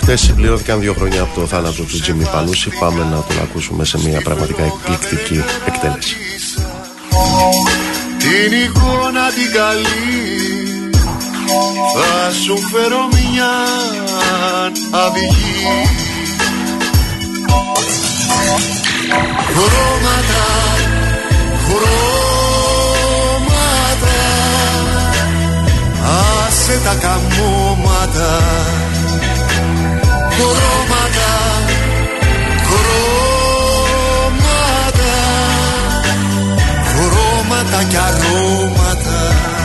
Χτες συμπληρώθηκαν 2 χρόνια από το θάνατο του Τζίμι Πανούση. Πάμε να τον ακούσουμε σε μια πραγματικά εκπληκτική εκτέλεση. Την εικόνα την καλή θα σου φέρω μια αυγή. Χρώματα, χρώματα, άσε τα καμώματα. Χρώματα, χρώματα, χρώματα κι αρώματα.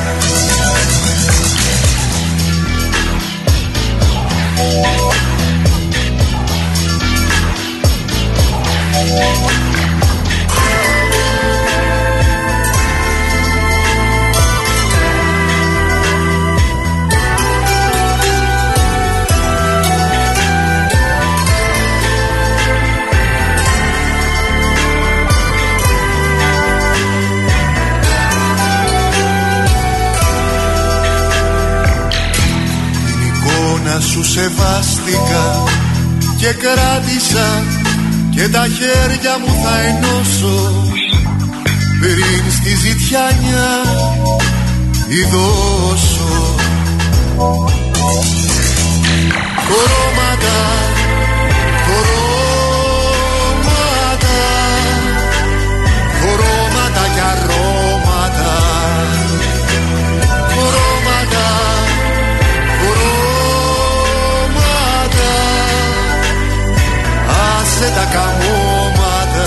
Σου σεβάστηκα και κράτησα και τα χέρια μου θα ενώσω πριν στη ζητιάνια ειδώσω. Χρώματα, χρώματα, χρώματα κι αρώματα. Χρώματα, άσε τα καμώματα.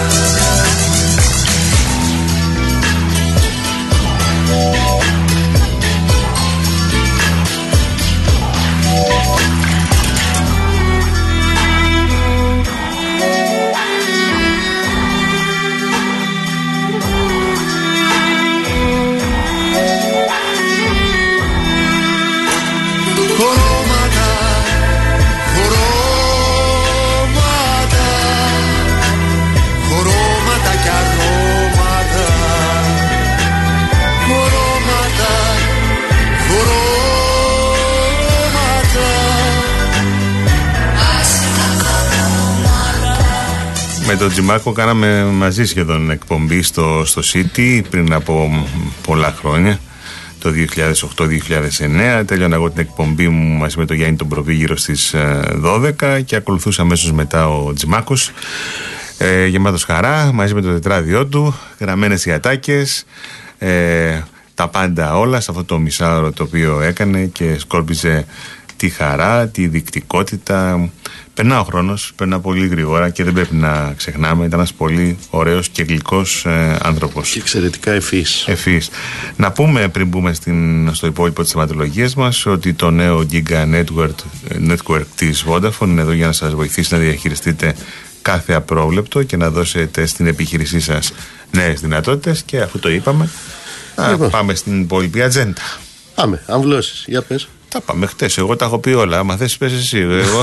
Με τον Τζιμάκο κάναμε μαζί σχεδόν εκπομπή στο City πριν από πολλά χρόνια, το 2008-2009. Τέλειωνα εγώ την εκπομπή μου μαζί με τον Γιάννη τον Προβή γύρω στις 12 και ακολουθούσε αμέσως μετά ο Τζιμάκος, γεμάτος χαρά, μαζί με το τετράδιό του, γραμμένες οι ατάκες, τα πάντα όλα σε αυτό το μισάωρο το οποίο έκανε και σκόρπιζε τη χαρά, τη δεικτικότητα. Περνά ο χρόνος, περνά πολύ γρήγορα και δεν πρέπει να ξεχνάμε. Ήταν ένας πολύ ωραίος και γλυκός άνθρωπος. Και εξαιρετικά ευφύης. Να πούμε πριν μπούμε στο υπόλοιπο της θεματολογίας μας ότι το νέο Giga Network της Vodafone είναι εδώ για να σας βοηθήσει να διαχειριστείτε κάθε απρόβλεπτο και να δώσετε στην επιχείρησή σας νέες δυνατότητες. Και αφού το είπαμε, πάμε στην υπόλοιπη ατζέντα. Πάμε, αμβλώσεις, για πες. Τα πάμε χτες, εγώ τα έχω πει όλα. Άμα θες πες εσύ.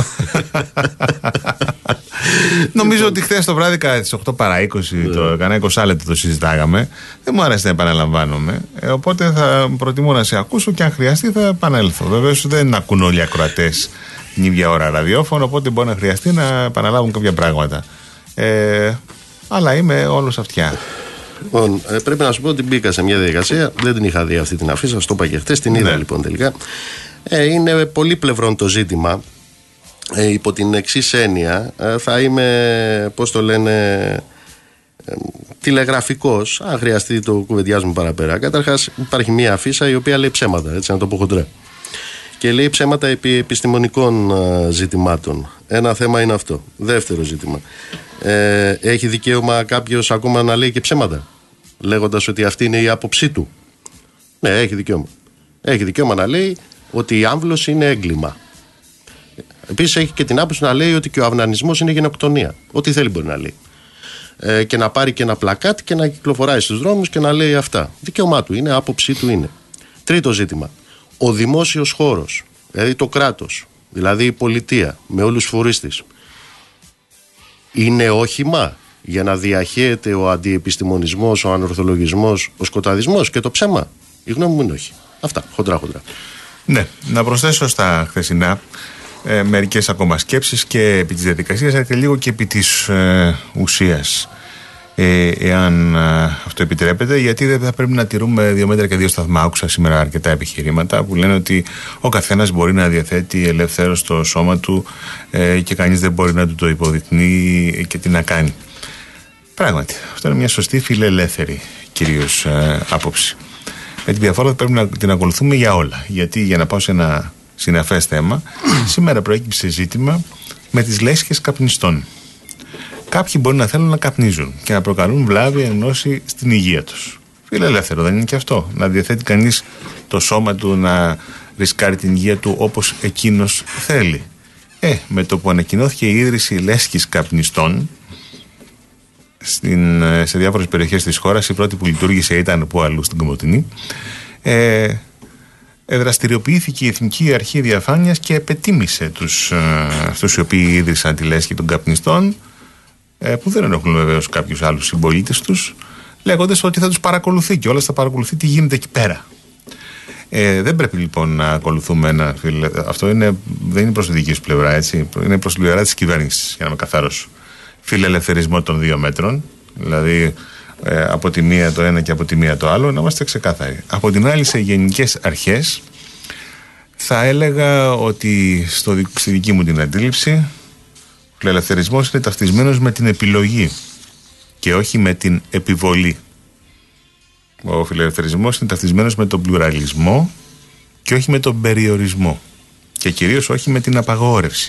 Νομίζω ότι χθες το βράδυ κατά τις 8 παρά 20, κανένα 20 λεπτό το συζητάγαμε. Δεν μου άρεσε να επαναλαμβάνομαι. Οπότε θα προτιμώ να σε ακούσω και αν χρειαστεί θα επανέλθω. Βεβαίως δεν ακούν όλοι οι ακροατές την ίδια ώρα ραδιόφωνο, οπότε μπορεί να χρειαστεί να επαναλάβουν κάποια πράγματα. Αλλά είμαι όλος αυτιά. Λοιπόν, πρέπει να σου πω ότι μπήκα σε μια διαδικασία. Δεν την είχα δει αυτή την αφίσα, το είπα και χτες. Την είδα λοιπόν τελικά. Είναι πολύπλευρον το ζήτημα. Υπό την εξής έννοια, θα είμαι, πώς το λένε, τηλεγραφικός. Αν χρειαστεί το κουβεντιάζουμε παραπέρα. Καταρχάς, υπάρχει μια αφίσα η οποία λέει ψέματα, έτσι να το πω χοντρά. Και λέει ψέματα επί επιστημονικών ζητημάτων. Ένα θέμα είναι αυτό. Δεύτερο ζήτημα. Έχει δικαίωμα κάποιος ακόμα να λέει και ψέματα, λέγοντας ότι αυτή είναι η άποψή του? Ναι, έχει δικαίωμα. Έχει δικαίωμα να λέει ότι η άμβλωση είναι έγκλημα. Επίσης έχει και την άποψη να λέει ότι και ο αυνανισμός είναι γενοκτονία. Ό,τι θέλει μπορεί να λέει. Και να πάρει και ένα πλακάτ και να κυκλοφοράει στους δρόμους και να λέει αυτά. Δικαίωμά του είναι, άποψή του είναι. Τρίτο ζήτημα. Ο δημόσιος χώρος, δηλαδή το κράτος, δηλαδή η πολιτεία με όλους τους φορείς της, είναι όχημα για να διαχέεται ο αντιεπιστημονισμός, ο ανορθολογισμός, ο σκοταδισμός και το ψέμα? Η γνώμη μου είναι όχι. Αυτά, χοντρά. Ναι, να προσθέσω στα χθεσινά μερικές ακόμα σκέψεις και επί της διαδικασίας, αλλά και λίγο και επί της ουσίας, εάν αυτό επιτρέπεται, γιατί δεν θα πρέπει να τηρούμε 2 μέτρα και 2 σταθμά. Άκουσα σήμερα αρκετά επιχειρήματα που λένε ότι ο καθένας μπορεί να διαθέτει ελεύθερος το σώμα του και κανείς δεν μπορεί να του το υποδεικνύει και τι να κάνει. Πράγματι, αυτό είναι μια σωστή φιλελεύθερη κυρίως άποψη. Με την διαφορά πρέπει να την ακολουθούμε για όλα. Γιατί, για να πάω σε ένα συναφές θέμα, σήμερα προέκυψε ζήτημα με τις λέσχες καπνιστών. Κάποιοι μπορεί να θέλουν να καπνίζουν και να προκαλούν βλάβη, ενόση στην υγεία τους. Φιλελεύθερο δεν είναι και αυτό? Να διαθέτει κανείς το σώμα του να ρισκάρει την υγεία του όπως εκείνος θέλει. Με το που ανακοινώθηκε η ίδρυση λέσχης καπνιστών σε διάφορες περιοχές της χώρας, η πρώτη που λειτουργήσε ήταν που αλλού, στην Κομοτηνή, δραστηριοποιήθηκε η Εθνική Αρχή Διαφάνειας και επετίμησε αυτούς οι οποίοι ίδρυσαν τη λέσχη των καπνιστών, που δεν ενοχλούν βεβαίως κάποιους άλλους συμπολίτες τους, λέγοντας ότι θα τους παρακολουθεί και όλα θα παρακολουθεί τι γίνεται εκεί πέρα. Δεν πρέπει λοιπόν να ακολουθούμε αυτό δεν είναι προς τη δική σου πλευρά, έτσι. Είναι προς τη πλευρά της κυβέρνησης, για να είμαι καθαρός. Φιλελευθερισμό των 2 μέτρων, δηλαδή από τη μία το ένα και από τη μία το άλλο, να είμαστε ξεκάθαροι. Από την άλλη, σε γενικές αρχές, θα έλεγα ότι στη δική μου την αντίληψη, ο φιλελευθερισμός είναι ταυτισμένος με την επιλογή και όχι με την επιβολή. Ο φιλελευθερισμός είναι ταυτισμένος με τον πλουραλισμό και όχι με τον περιορισμό, και κυρίως όχι με την απαγόρευση.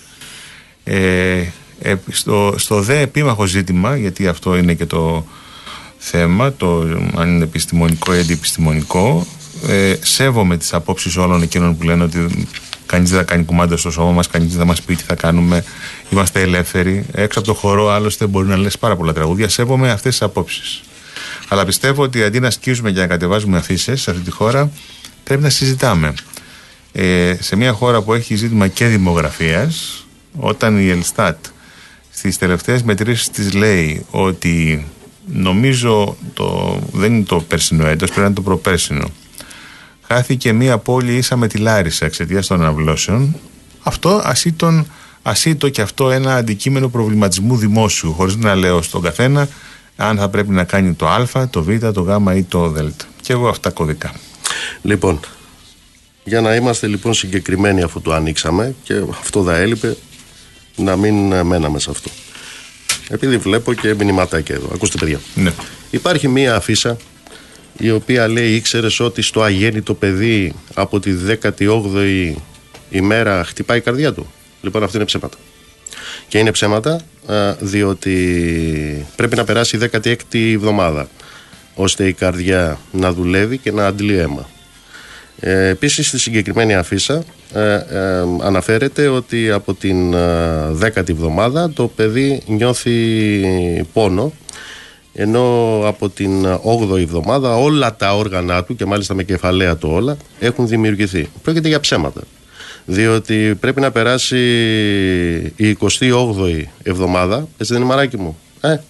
Στο δε επίμαχο ζήτημα, γιατί αυτό είναι και το θέμα, αν είναι επιστημονικό ή αντιεπιστημονικό, σέβομαι τις απόψεις όλων εκείνων που λένε ότι κανείς δεν θα κάνει κουμάντα στο σώμα μας, κανείς δεν θα μας πει τι θα κάνουμε, είμαστε ελεύθεροι. Έξω από το χορό άλλωστε μπορεί να λες πάρα πολλά τραγούδια. Σέβομαι αυτές τις απόψεις. Αλλά πιστεύω ότι αντί να σκίζουμε και να κατεβάζουμε αφήσεις σε αυτή τη χώρα, πρέπει να συζητάμε. Σε μια χώρα που έχει ζήτημα και δημογραφίας, όταν η Ελστάτ στις τελευταίες μετρήσεις της λέει ότι, νομίζω δεν είναι το περσινό έτος, πρέπει να είναι το προπέρσινο, χάθηκε μία πόλη ίσα με τη Λάρισα εξαιτίας των αναβλώσεων, αυτό ασύτω και αυτό ένα αντικείμενο προβληματισμού δημόσιου, χωρίς να λέω στον καθένα αν θα πρέπει να κάνει το Α, το Β, το Γ ή το Δ. Και εγώ αυτά κωδικά. Λοιπόν, για να είμαστε λοιπόν συγκεκριμένοι, αφού το ανοίξαμε, και αυτό θα έλειπε, να μην μέναμε σε αυτό. Επειδή βλέπω και μηνυματάκια εδώ. Ακούστε, παιδιά. Ναι. Υπάρχει μία αφίσα η οποία λέει: ήξερες ότι στο αγέννητο παιδί από τη 18η ημέρα χτυπάει η καρδιά του? Λοιπόν, αυτό είναι ψέματα. Και είναι ψέματα διότι πρέπει να περάσει η 16η εβδομάδα ώστε η καρδιά να δουλεύει και να αντλεί αίμα. Επίσης, στη συγκεκριμένη αφίσα αναφέρεται ότι από την 10η εβδομάδα το παιδί νιώθει πόνο, ενώ από την 8η εβδομάδα όλα τα όργανα του, και μάλιστα με κεφαλαία το όλα, έχουν δημιουργηθεί. Πρόκειται για ψέματα, διότι πρέπει να περάσει η 28η εβδομάδα, έτσι δεν είναι, μαράκι μου?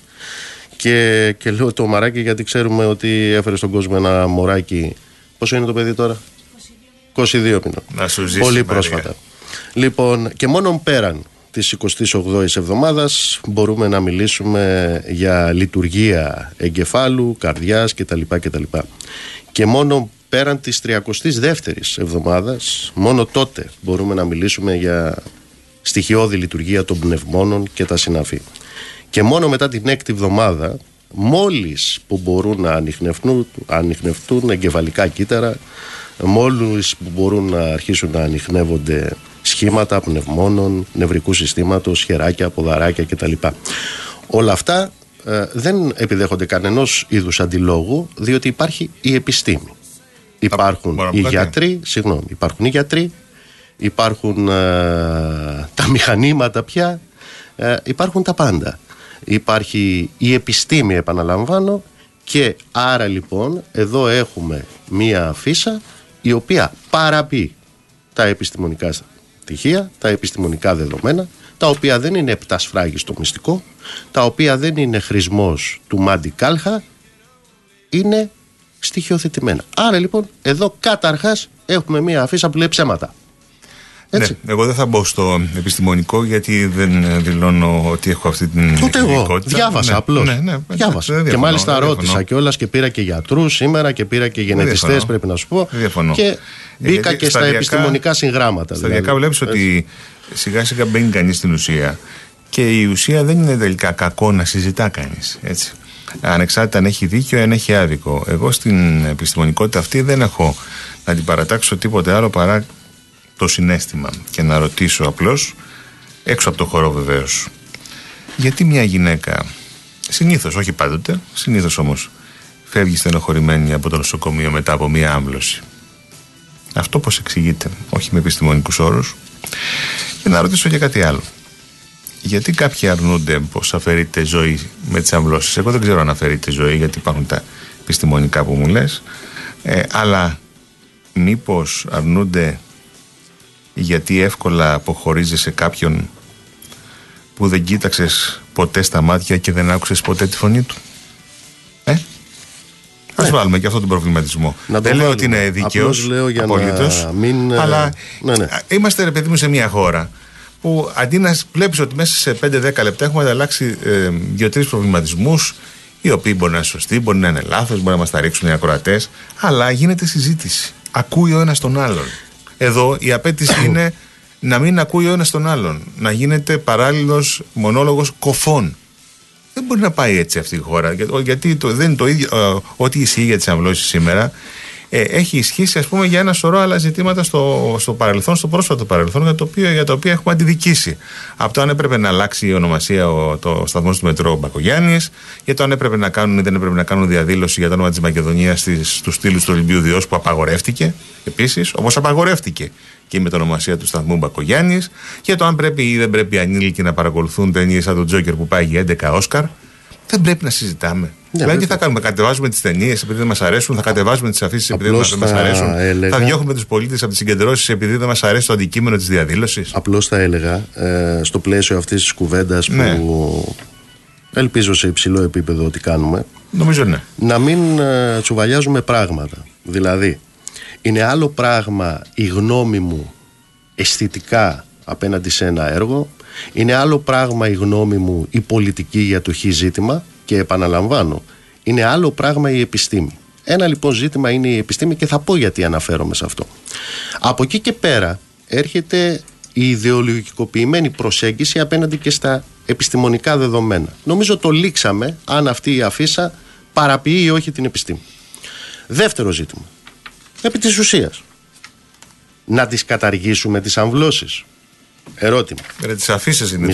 Και λέω το μαράκι γιατί ξέρουμε ότι έφερε στον κόσμο ένα μωράκι. Πόσο είναι το παιδί τώρα? 22 μήνων. Να σου ζήσει, πολύ Μαρία. πρόσφατα. Λοιπόν, και μόνο πέραν της 28ης εβδομάδας μπορούμε να μιλήσουμε για λειτουργία εγκεφάλου, καρδιάς κτλ. Και μόνο πέραν της 32ης εβδομάδας, μόνο τότε μπορούμε να μιλήσουμε για στοιχειώδη λειτουργία των πνευμόνων και τα συναφή. Και μόνο μετά την 6η εβδομάδα, μόλις που μπορούν να ανιχνευτούν εγκεφαλικά κύτταρα, μόλις που μπορούν να αρχίσουν να ανιχνεύονται σχήματα πνευμόνων, νευρικού συστήματος, χεράκια, ποδαράκια κτλ. Όλα αυτά δεν επιδέχονται κανενός είδους αντιλόγου, διότι υπάρχει η επιστήμη. Υπάρχουν οι γιατροί, υπάρχουν τα μηχανήματα πια, υπάρχουν τα πάντα. Υπάρχει η επιστήμη, επαναλαμβάνω, και άρα λοιπόν εδώ έχουμε μία αφίσα η οποία παραποιεί τα επιστημονικά στοιχεία, τα επιστημονικά δεδομένα, τα οποία δεν είναι επτασφράγιστο μυστικό, τα οποία δεν είναι χρησμός του Μάντι Κάλχα, είναι στοιχειοθετημένα. Άρα λοιπόν εδώ καταρχάς έχουμε μία αφίσα που λέει ψέματα. Έτσι. Ναι, εγώ δεν θα μπω στο επιστημονικό γιατί δεν δηλώνω ότι έχω αυτή την ούτε ειδικότητα. Εγώ διάβασα απλώς. Διάβασα. Και διαφωνώ, μάλιστα ρώτησα κιόλας και πήρα και γιατρούς σήμερα και πήρα και γενετιστές, πρέπει να σου πω. Και μπήκα και στα επιστημονικά συγγράμματα. Σταδιακά βλέπεις ότι σιγά σιγά μπαίνει κανείς στην ουσία και η ουσία δεν είναι τελικά κακό να συζητά κανείς. Έτσι. Ανεξάρτητα αν έχει δίκιο ή αν έχει άδικο. Εγώ στην επιστημονικότητα αυτή δεν έχω να την παρατάξω τίποτε άλλο παρά το συναίσθημα και να ρωτήσω απλώς, έξω από το χώρο βεβαίως, γιατί μια γυναίκα, συνήθως, όχι πάντοτε, συνήθως όμως, φεύγει στενοχωρημένη από το νοσοκομείο μετά από μια άμβλωση. Αυτό πώς εξηγείται, όχι με επιστημονικούς όρους. Και να ρωτήσω και κάτι άλλο. Γιατί κάποιοι αρνούνται πως αφαιρείται ζωή με τις αμβλώσεις? Εγώ δεν ξέρω αν αφαιρείται ζωή, γιατί υπάρχουν τα επιστημονικά που μου λες, αλλά μήπως αρνούνται γιατί εύκολα αποχωρίζεσαι κάποιον που δεν κοίταξες ποτέ στα μάτια και δεν άκουσες ποτέ τη φωνή του? Ας βάλουμε και αυτό τον προβληματισμό. Δεν λέω ότι είναι δίκαιος απολύτως, αλλά είμαστε, ρε παιδί μου, σε μια χώρα που αντί να βλέπεις ότι μέσα σε 5-10 λεπτά έχουμε ανταλλάξει 2-3 προβληματισμούς, οι οποίοι μπορεί να είναι σωστοί, μπορεί να είναι λάθος, μπορεί να μας τα ρίξουν οι ακροατές, αλλά γίνεται συζήτηση. Ακούει ο ένας τον άλλον. Εδώ η απέτηση είναι να μην ακούει ο ένας τον άλλον, να γίνεται παράλληλος μονόλογος κοφών. Δεν μπορεί να πάει έτσι αυτή η χώρα, γιατί δεν είναι το ίδιο. Ό,τι ισχύει για τις αμβλώσεις σήμερα έχει ισχύσει, ας πούμε, για ένα σωρό άλλα ζητήματα στο παρελθόν, στο πρόσφατο παρελθόν, για τα οποία έχουμε αντιδικήσει. Από το αν έπρεπε να αλλάξει η ονομασία το σταθμός του μετρό Μπακογιάννης, για το αν έπρεπε να κάνουν ή δεν έπρεπε να κάνουν διαδήλωση για το όνομα της Μακεδονίας στους στήλους του Ολυμπίου Διός, που απαγορεύτηκε επίσης, όπως απαγορεύτηκε και η μετονομασία του σταθμού Μπακογιάννης, για το αν πρέπει ή δεν πρέπει οι ανήλικοι να παρακολουθούν ταινίες σαν τον Τζόκερ που πάει για 11 Όσκαρ. Δεν πρέπει να συζητάμε. Δηλαδή, τι θα κάνουμε? Κατεβάζουμε τις ταινίες επειδή δεν μας αρέσουν, θα κατεβάζουμε τις αφήσεις επειδή δεν μας αρέσουν, θα διώχνουμε τους πολίτες από τις συγκεντρώσεις επειδή δεν μας αρέσει το αντικείμενο της διαδήλωσης. Απλώς θα έλεγα, στο πλαίσιο αυτής της κουβέντας που ελπίζω σε υψηλό επίπεδο ότι κάνουμε, νομίζω ναι, να μην τσουβαλιάζουμε πράγματα. Δηλαδή, είναι άλλο πράγμα η γνώμη μου αισθητικά απέναντι σε ένα έργο, είναι άλλο πράγμα η γνώμη μου η πολιτική για το χ ζήτημα, και επαναλαμβάνω, είναι άλλο πράγμα η επιστήμη. Ένα λοιπόν ζήτημα είναι η επιστήμη και θα πω γιατί αναφέρομαι σε αυτό. Από εκεί και πέρα έρχεται η ιδεολογικοποιημένη προσέγγιση απέναντι και στα επιστημονικά δεδομένα. Νομίζω το λήξαμε αν αυτή η αφίσα παραποιεί ή όχι την επιστήμη. Δεύτερο ζήτημα, επί της ουσίας, να τις καταργήσουμε τις αμβλώσεις? Ερώτημα. Τις αφήσεις είναι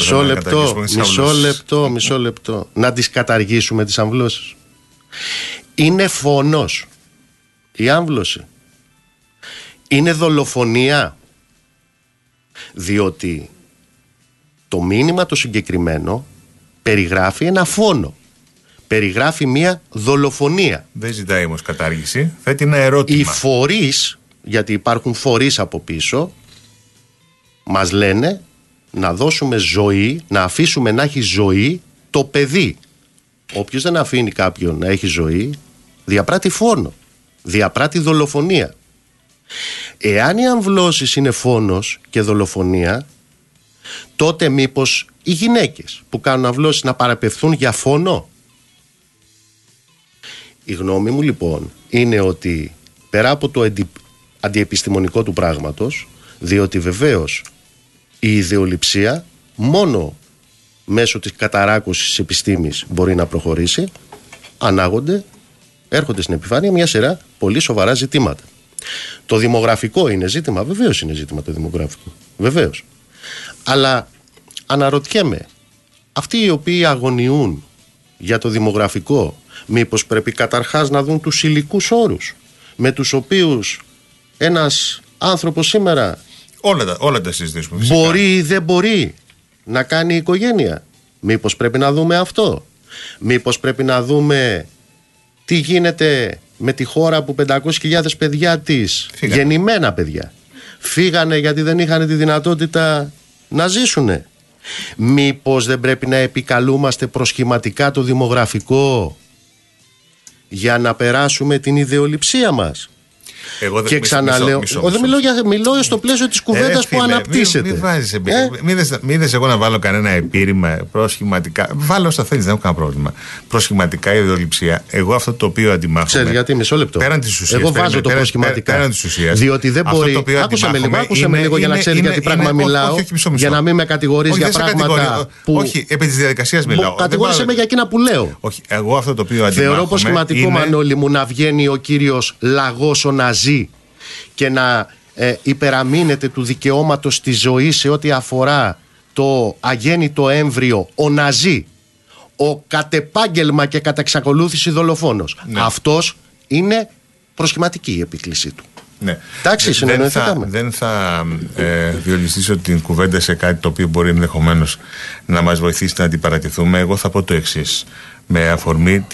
μισό λεπτό. Να τις καταργήσουμε τις αμβλώσεις? Είναι φόνος η άμβλωση? Είναι δολοφονία? Διότι το μήνυμα το συγκεκριμένο περιγράφει ένα φόνο, περιγράφει μια δολοφονία. Δεν ζητάει όμως κατάργηση, θέτει ένα ερώτημα. Οι φορείς, γιατί υπάρχουν φορείς από πίσω, μας λένε να δώσουμε ζωή, να αφήσουμε να έχει ζωή το παιδί. Όποιος δεν αφήνει κάποιον να έχει ζωή, διαπράττει φόνο, διαπράττει δολοφονία. Εάν οι αμβλώσεις είναι φόνος και δολοφονία, τότε μήπως οι γυναίκες που κάνουν αμβλώσεις να παραπευθούν για φόνο? Η γνώμη μου λοιπόν είναι ότι πέρα από το αντιεπιστημονικό του πράγματος, διότι βεβαίως η ιδεολειψία μόνο μέσω της καταράκωσης της επιστήμης μπορεί να προχωρήσει, έρχονται στην επιφάνεια μια σειρά πολύ σοβαρά ζητήματα. Το δημογραφικό είναι ζήτημα, βεβαίως είναι ζήτημα το δημογραφικό, βεβαίως. Αλλά αναρωτιέμαι, αυτοί οι οποίοι αγωνιούν για το δημογραφικό, μήπως πρέπει καταρχάς να δουν τους υλικούς όρους με τους οποίους ένας άνθρωπος σήμερα όλα τα συζητήσουμε φυσικά. Μπορεί ή δεν μπορεί να κάνει οικογένεια? Μήπως πρέπει να δούμε αυτό? Μήπως πρέπει να δούμε τι γίνεται με τη χώρα που 500.000 παιδιά της, γεννημένα παιδιά, φύγανε γιατί δεν είχαν τη δυνατότητα να ζήσουνε? Μήπως δεν πρέπει να επικαλούμαστε προσχηματικά το δημογραφικό για να περάσουμε την ιδεολειψία μας? Και ξαναλέω, μιλώ στο πλαίσιο της κουβέντας που αναπτύσσεται. Μην βάζεις εμπειρία. Μην είδες εγώ να βάλω κανένα επιχείρημα προσχηματικά. Βάλω όσο θέλεις, δεν έχω κανένα πρόβλημα. Προσχηματικά η ιδεολειψία. Εγώ αυτό το οποίο αντιμάχομαι. Ξέρεις γιατί, μισό λεπτό. Πέραν της ουσίας. Εγώ βάζω το προσχηματικά. Διότι δεν μπορεί. Άκουσε με λίγο για να ξέρεις για τι πράγμα μιλάω. Για να μην με κατηγορείς για πράγματα. Όχι, επί της διαδικασίας μιλάω. Κατηγόρησε με για εκείνα που λέω. Όχι, εγώ αυτό το οποίο αντιμάχομαι. Θεωρώ προσχηματικό, Μανώλη μου, να βγαίνει ο κύριος Λαγός ο Ναζί και να υπεραμείνεται του δικαιώματος στη ζωή σε ό,τι αφορά το αγέννητο έμβριο, ο Ναζί, ο κατ' επάγγελμα και κατ' εξακολούθηση δολοφόνος. Ναι. Αυτός είναι προσχηματική η επίκλησή του. Ναι. Εντάξει, δεν θα διολυστήσω την κουβέντα σε κάτι το οποίο μπορεί ενδεχομένως να μας βοηθήσει να αντιπαρατηθούμε. Εγώ θα πω το εξής. Με αφορμή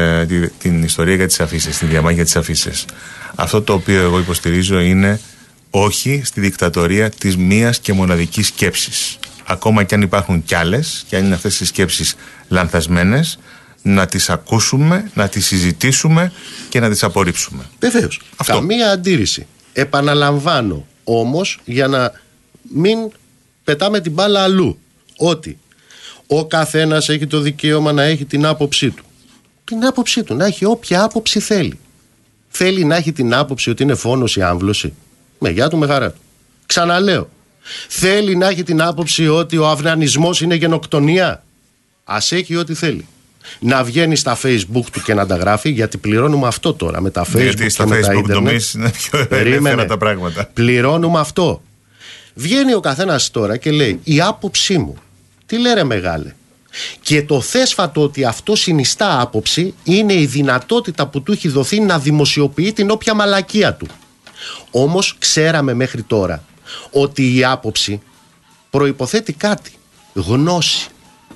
την ιστορία για τις αφίσες, τη διαμάχη για τις αφίσες. Αυτό το οποίο εγώ υποστηρίζω είναι όχι στη δικτατορία της μίας και μοναδικής σκέψης. Ακόμα και αν υπάρχουν κι άλλες, και αν είναι αυτές οι σκέψεις λανθασμένες, να τις ακούσουμε, να τις συζητήσουμε και να τις απορρίψουμε. Βεβαίως. Καμία αντίρρηση. Επαναλαμβάνω όμως, για να μην πετάμε την μπάλα αλλού, ότι ο καθένας έχει το δικαίωμα να έχει την άποψή του. Την άποψή του, να έχει όποια άποψη θέλει. Θέλει να έχει την άποψη ότι είναι φόνος η άμβλωση. Με γεια του, με χαρά του. Ξαναλέω. Θέλει να έχει την άποψη ότι ο αυνανισμός είναι γενοκτονία. Ας έχει ό,τι θέλει. Να βγαίνει στα Facebook του και να τα γράφει, γιατί πληρώνουμε αυτό τώρα με τα Facebook. Γιατί στα Facebook νομίζεις είναι πιο ελεύθερα τα πράγματα. Πληρώνουμε αυτό. Βγαίνει ο καθένας τώρα και λέει η άποψή μου. Τι λέει ρε μεγάλε. Και το θέσφατο ότι αυτό συνιστά άποψη είναι η δυνατότητα που του έχει δοθεί να δημοσιοποιεί την όποια μαλακία του. Όμως ξέραμε μέχρι τώρα ότι η άποψη προϋποθέτει κάτι. Γνώση.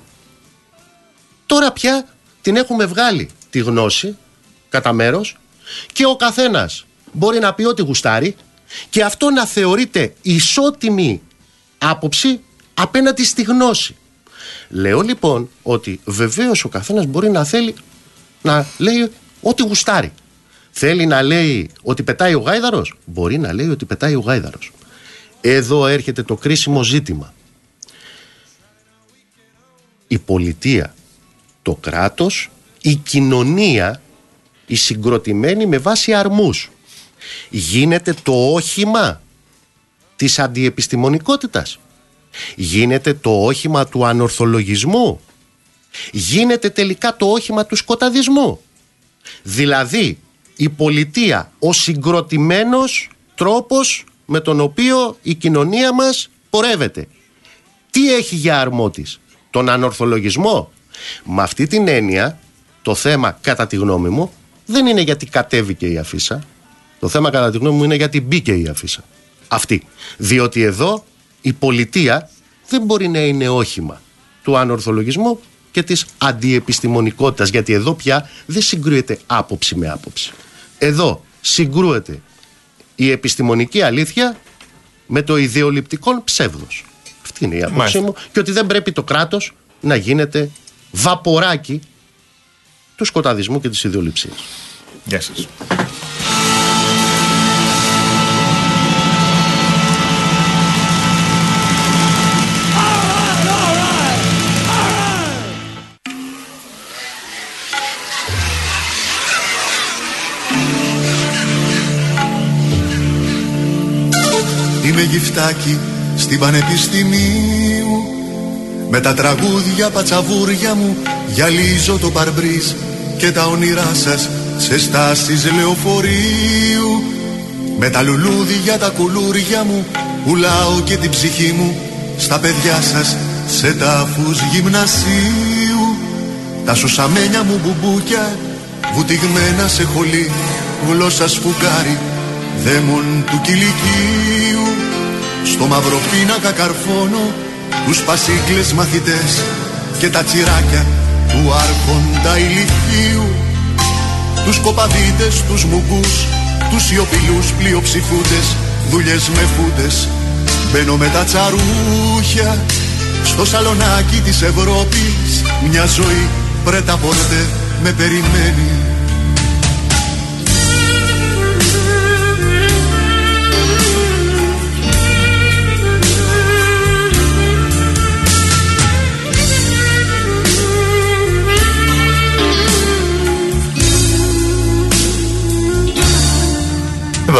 Τώρα πια την έχουμε βγάλει τη γνώση κατά μέρος και ο καθένας μπορεί να πει ό,τι γουστάρει και αυτό να θεωρείται ισότιμη άποψη απέναντι στη γνώση. Λέω λοιπόν ότι βεβαίως ο καθένας μπορεί να θέλει να λέει ό,τι γουστάρει. Θέλει να λέει ότι πετάει ο γάιδαρος, μπορεί να λέει ότι πετάει ο γάιδαρος. Εδώ έρχεται το κρίσιμο ζήτημα. Η πολιτεία, το κράτος, η κοινωνία, η συγκροτημένη με βάση αρμούς, γίνεται το όχημα της αντιεπιστημονικότητας. Γίνεται το όχημα του ανορθολογισμού. Γίνεται τελικά το όχημα του σκοταδισμού. Δηλαδή η πολιτεία ο συγκροτημένος τρόπος με τον οποίο η κοινωνία μας πορεύεται. Τι έχει για αρμό της? Τον ανορθολογισμό. Με αυτή την έννοια το θέμα κατά τη γνώμη μου δεν είναι γιατί κατέβηκε η αφίσα. Το θέμα κατά τη γνώμη μου είναι γιατί μπήκε η αφίσα αυτή. Διότι εδώ η πολιτεία δεν μπορεί να είναι όχημα του ανορθολογισμού και της αντιεπιστημονικότητας, γιατί εδώ πια δεν συγκρούεται άποψη με άποψη. Εδώ συγκρούεται η επιστημονική αλήθεια με το ιδεολειπτικό ψεύδος. Αυτή είναι η άποψή μου, και ότι δεν πρέπει το κράτος να γίνεται βαποράκι του σκοταδισμού και της ιδεολειψίας. Γεια σας. Είμαι γυφτάκι στην Πανεπιστημίου, με τα τραγούδια πατσαβούρια μου γυαλίζω το παρμπρίζ και τα όνειρά σας σε στάσεις λεωφορείου. Με τα λουλούδια τα κουλούρια μου πουλάω και την ψυχή μου στα παιδιά σας σε τάφους γυμνασίου. Τα σωσαμένια μου μπουμπούκια βουτυγμένα σε χολή, γλώσσα σφουγγάρι δαίμον του κηλικίου. Στο μαύρο πίνακα καρφώνω τους πασίκλες μαθητές και τα τσιράκια του άρχοντα ηλιθίου. Τους κοπαδίτες, τους μουγκούς, τους σιωπηλούς πλειοψηφούντες, δουλειές με φούντες. Μπαίνω με τα τσαρούχια στο σαλονάκι της Ευρώπης. Μια ζωή πρέτα πορτέ με περιμένει.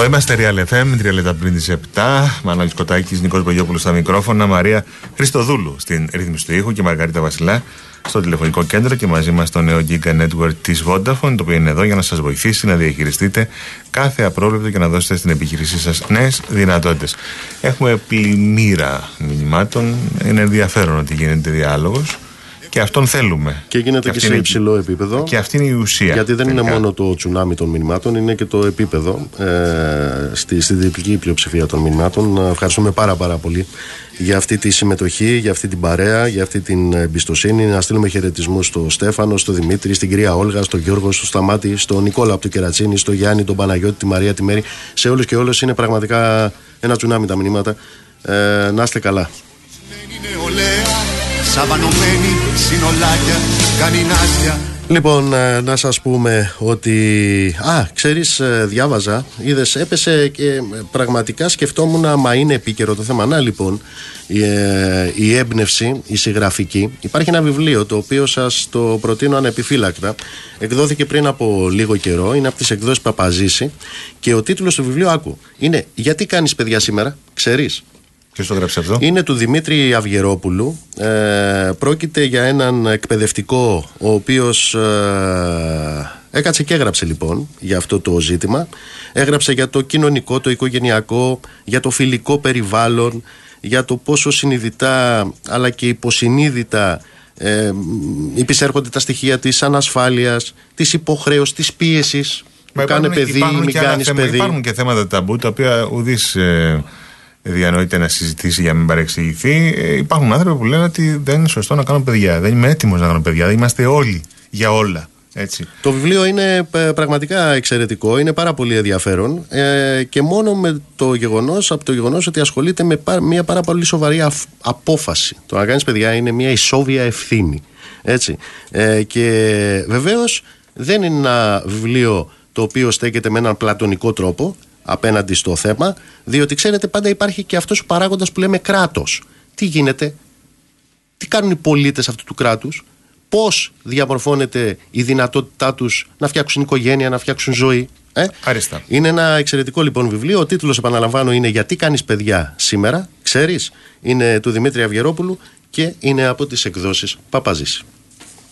Εδώ είμαστε Real FM, 3 λεπτά πριν τις 7. Μανώλης Κοτάκης, Νικός Μπογιόπουλος στα μικρόφωνα, Μαρία Χριστοδούλου στην ρύθμιση του ήχου και Μαργαρίτα Βασιλά στο τηλεφωνικό κέντρο, και μαζί μας το νέο Giga Network της Vodafone, το οποίο είναι εδώ για να σας βοηθήσει να διαχειριστείτε κάθε απρόβλεπτο και να δώσετε στην επιχείρησή σας νέες δυνατότητες. Έχουμε πλημμύρα μηνυμάτων. Είναι ενδιαφέρον ότι γίνεται διάλογος. Και αυτόν θέλουμε. Και γίνεται και σε υψηλό επίπεδο. Και αυτή είναι η ουσία. Γιατί δεν είναι μόνο το τσουνάμι των μηνυμάτων, είναι και το επίπεδο στη δυτική πλειοψηφία των μηνυμάτων. Ευχαριστούμε πάρα πολύ για αυτή τη συμμετοχή, για αυτή την παρέα, για αυτή την εμπιστοσύνη. Να στείλουμε χαιρετισμούς στο Στέφανο, στο Δημήτρη, στην κυρία Όλγα, στον Γιώργο, στο Σταμάτη, στον Νικόλα από το Κερατσίνη, στον Γιάννη, τον Παναγιώτη, τη Μαρία, τη Μέρη. Σε όλους και όλες είναι πραγματικά ένα τσουνάμι τα μηνύματα. Να είστε καλά. Σαβανωμένη συνολάκια, κάνει νάσια. Λοιπόν, να σας πούμε ότι... ξέρεις, διάβαζα, είδες, έπεσε και πραγματικά σκεφτόμουν, μα είναι επίκαιρο το θέμα. Να, λοιπόν, η έμπνευση, η συγγραφική. Υπάρχει ένα βιβλίο το οποίο σας το προτείνω ανεπιφύλακτα. Εκδόθηκε πριν από λίγο καιρό, είναι από τις εκδόσεις Παπαζήση. Και ο τίτλος του βιβλίου, άκου, είναι «Γιατί κάνεις παιδιά σήμερα, ξέρεις?» Ποιος το γράψε αυτό? Είναι του Δημήτρη Αυγερόπουλου. Πρόκειται για έναν εκπαιδευτικό ο οποίος έκατσε και έγραψε λοιπόν για αυτό το ζήτημα. Έγραψε για το κοινωνικό, το οικογενειακό, για το φιλικό περιβάλλον, για το πόσο συνειδητά αλλά και υποσυνείδητα υπησέρχονται τα στοιχεία της ανασφάλειας, της υποχρέωσης, της πίεσης. Κάνε παιδί, μην κάνεις παιδί. Υπάρχουν και θέματα ταμπού τα οποία ουδής διανοείται να συζητήσει για να μην παρεξηγηθεί. Υπάρχουν άνθρωποι που λένε ότι δεν είναι σωστό να κάνω παιδιά. Δεν είμαι έτοιμος να κάνω παιδιά. Δεν είμαστε όλοι για όλα. Έτσι. Το βιβλίο είναι πραγματικά εξαιρετικό. Είναι πάρα πολύ ενδιαφέρον. Και μόνο με από το γεγονός ότι ασχολείται με μια πάρα πολύ σοβαρή απόφαση. Το να κάνεις παιδιά είναι μια ισόβια ευθύνη. Έτσι. Και βεβαίως δεν είναι ένα βιβλίο το οποίο στέκεται με έναν πλατωνικό τρόπο απέναντι στο θέμα, διότι ξέρετε πάντα υπάρχει και αυτός ο παράγοντας που λέμε κράτος. Τι γίνεται, τι κάνουν οι πολίτες αυτού του κράτους, πώς διαμορφώνεται η δυνατότητά τους να φτιάξουν οικογένεια, να φτιάξουν ζωή. Άριστα. Είναι ένα εξαιρετικό λοιπόν βιβλίο. Ο τίτλος, επαναλαμβάνω, είναι «Γιατί κάνεις παιδιά σήμερα, ξέρεις?» Είναι του Δημήτρη Αυγερόπουλου και είναι από τις εκδόσεις Παπαζήση.